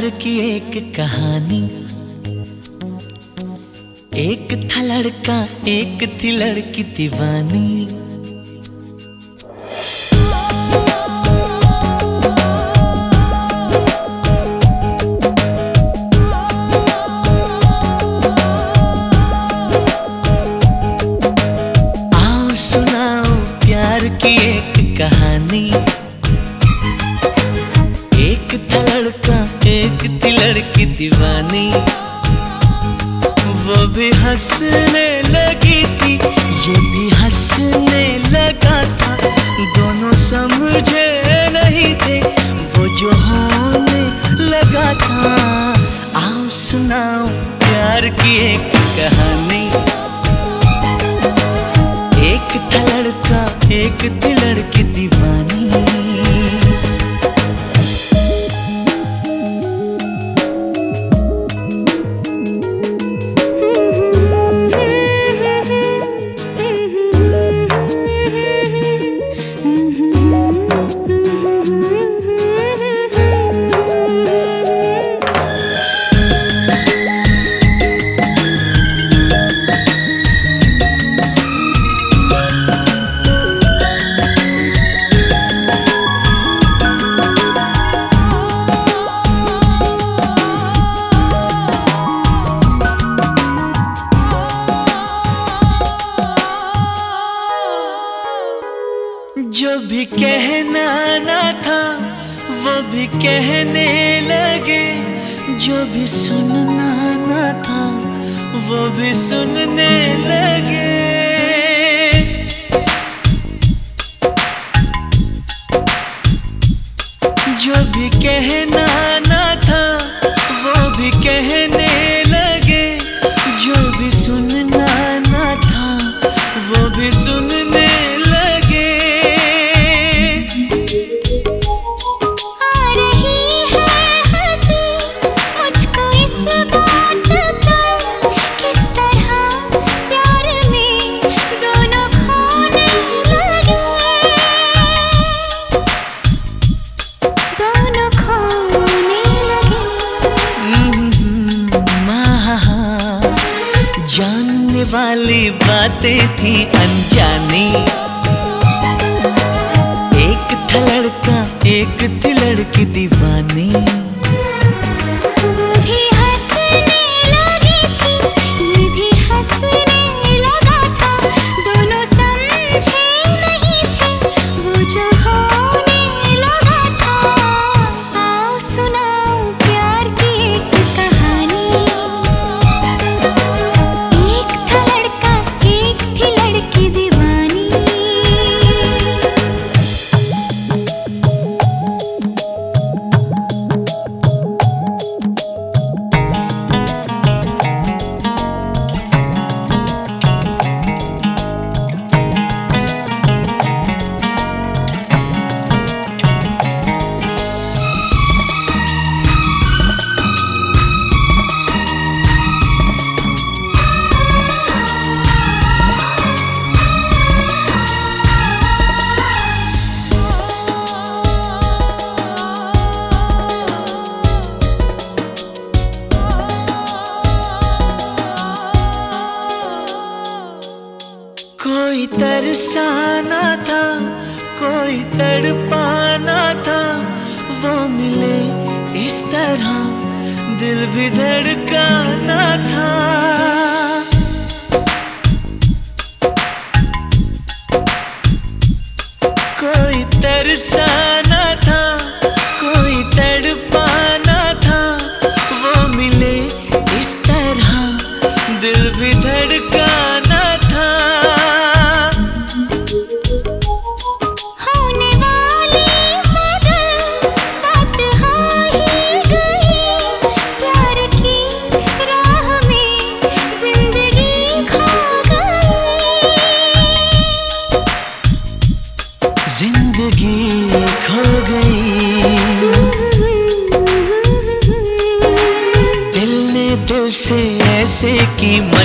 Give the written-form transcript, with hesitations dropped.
प्यार की एक कहानी। एक था लड़का, एक थी लड़की दीवानी। आओ सुनाओ प्यार की एक कहानी। एक था लड़का, एक थी लड़की दीवानी। वो भी हंसने लगी थी, ये भी हंसने लगा था। दोनों समझे नहीं थे, वो जो होने लगा था। आओ सुनाओ प्यार की एक कहानी। एक था लड़का, एक थी लड़की दीवानी। जो भी कहना ना था वो भी कहने लगे। जो भी सुनना ना था वो भी सुनने लगे। जो भी कहना ना था वो भी कहने लगे। जो भी सुनना ना था वो भी सुनने लगे। जानने वाली बातें थी अनजानी। एक था लड़का, एक थी लड़की दीवानी। भी हंसने लगी थी, ये भी हंसने लगा था। दोनों समझे नहीं थे, वो जो होने लगा था। आओ सुनाओ प्यार की एक कहानी। एक था लड़का, एक थी लड़की दीवानी। कोई तरसाना था, कोई तड़पाना था। वो मिले इस तरह दिल भी धड़काना था। कोई तरसाना था, कोई तड़पाना था। वो मिले इस तरह दिल भी धड़काना था। होने वाली मगर बात हो ही गई। प्यार की राह में जिंदगी खो गई। जिंदगी खो गई। दिल ने दिल से ऐसे की